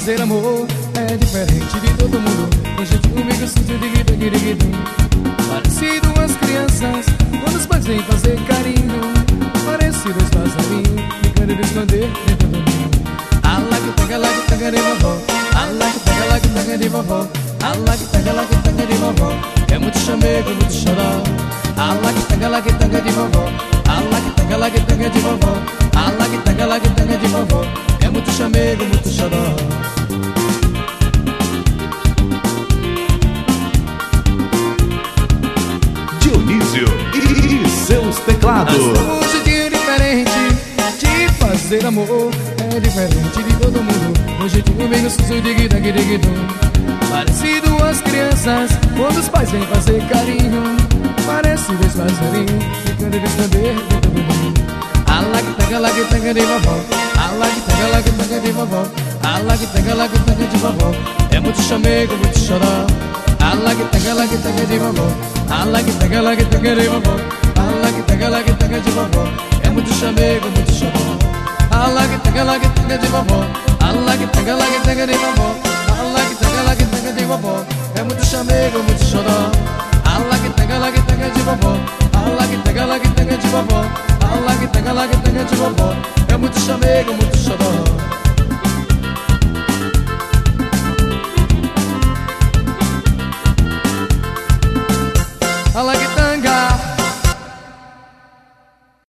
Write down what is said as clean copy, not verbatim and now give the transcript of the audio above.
fazer amor é diferente de todo mundo. Um jeitinho comigo sinto digidum. Parecido às crianças quando os pais vêm fazer carinho. Parecido aos passarinhos ficando de esconder dentro do ninho. Ala que pega de vovó. Ala que pega de vovó. Ala que pega de vovó. É muito chamego, muito xodó. Ala que pega de vovó. Ala que pega de vovó. Ala que pega de vovó. É muito chamego, muito xodó. Dionísio e seus teclados. Um jeitinho diferente de fazer amor é diferente de todo mundo. Um jeitinho meio sujo, digidum. Parecido às crianças quando os pais vêm fazer carinho. Parecido aos passarinhos ficando de esconder dentro do ninho. Ala que pega de vovó. Ala que pega de vovó. Ala que pega de vovó. É muito chamego, muito xodó. Ala que pega de vovó. Ala que pega de vovó. Ala que pega de vovó. É muito chamego, muito xodó. Ala que pega de vovó. Ala que pega de vovó. Ala que pega de vovó. É muito chamego, muito xodó. Ala que pega de vovó. Ala que pega de vovó. Ala que pega de vovó. É muito chamego, muito xodó.